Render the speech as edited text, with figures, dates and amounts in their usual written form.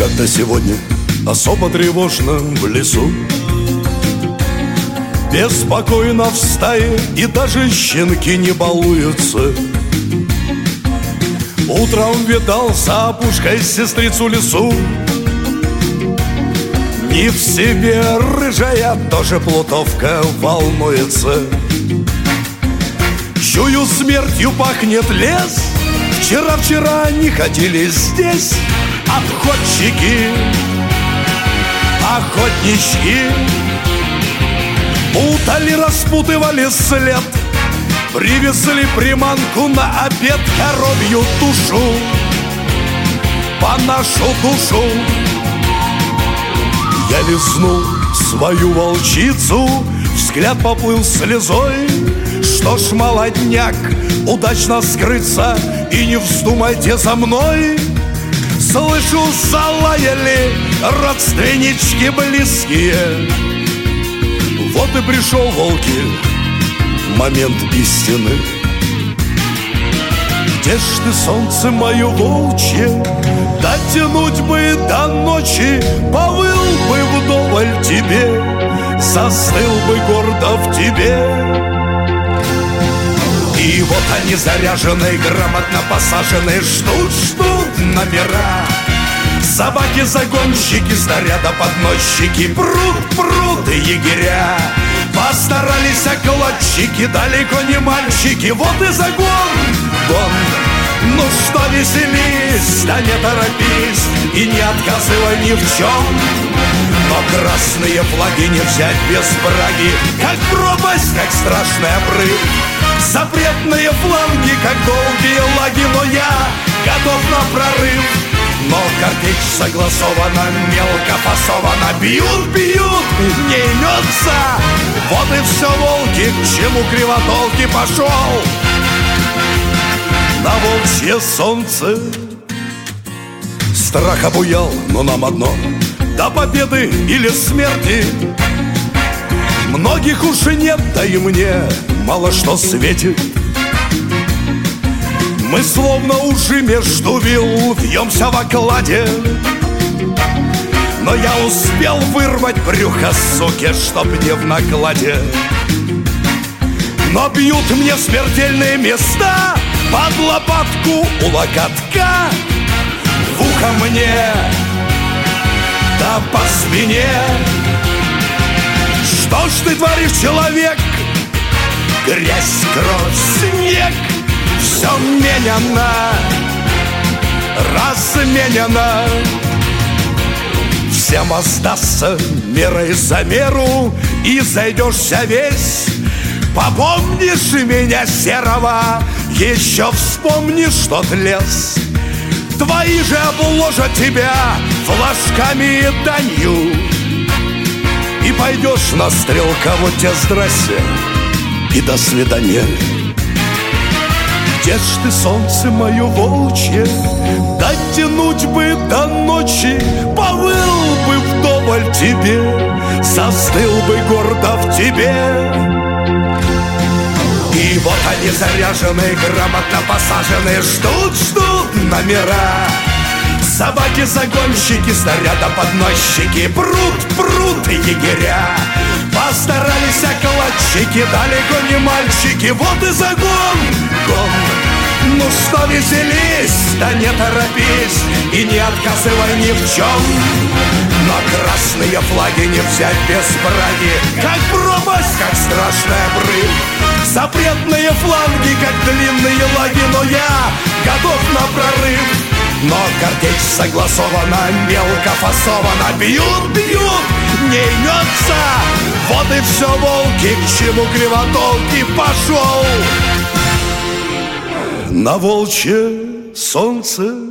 Как-то сегодня особо тревожно в лесу. Беспокойно в стае, и даже щенки не балуются. Утром видал за опушкой сестрицу лесу. Не в себе рыжая, тоже плутовка волнуется. Чую, смертью пахнет лес. Вчера они ходили здесь обходчики, охотнички. Путали, распутывали след, привезли приманку на обед, коровью тушу, по нашу душу. Я лизнул свою волчицу, взгляд поплыл слезой. Что ж, молодняк, удачно скрыться, и не вздумайте за мной. Слышу, залаяли родственнички близкие. Вот и пришел, волки, момент истины. Где ж ты, солнце мое волчье? Дотянуть бы до ночи, повыл бы вдоволь тебе, застыл бы гордо в тебе. И вот они заряженные, грамотно посаженные, ждут номера. Собаки-загонщики, снаряда-подносчики, прут егеря. Постарались окладчики, далеко не мальчики. Вот и загон, ну что, веселись, да не торопись и не отказывай ни в чем. Но красные флаги не взять без браги, как пропасть, как страшный обрыв. Запретные фланги, как долгие лаги, но я готов на прорыв. Но картечь согласована, мелко фасована, бьют, не имется. Вот и все, волки, к чему кривотолки, пошел на волчье солнце. Страх обуял, но нам одно: до победы или смерти. Многих уже нет, да и мне мало что светит. Мы словно ужи между вил вьемся в окладе. Но я успел вырвать брюхо суки, чтоб не в накладе. Но бьют мне смертельные места, под лопатку у локотка, в ухо мне, да по спине. Что ж ты творишь, человек? Грязь, кровь, снег, все меняно, разменяно. Всем воздастся мерой за меру, и зайдешься весь. Попомнишь меня, серого, еще вспомнишь тот лес. Твои же обложат тебя флажками и данью, и пойдешь на стрелка, вот тебе здрасте и до свидания. Где ж ты, солнце мое волчье? Дотянуть бы до ночи, повыл бы вдоволь тебе, застыл бы гордо в тебе. И вот они заряженные, грамотно посаженные, ждут номера. Собаки-загонщики, снаряда-подносчики, прут егеря. Постарались окладчики, далеко не мальчики. Вот и загон, ну что, веселись, да не торопись и не отказывай ни в чем. Но красные флаги не взять без браги, как пропасть, как страшный обрыв. Запретные фланги, как длинные лаги, но я готов на прорыв. Но картечь согласована, мелко фасована, бьют, не имется. Вот и все, волки, к чему кривотолки, пошел на волчье солнце.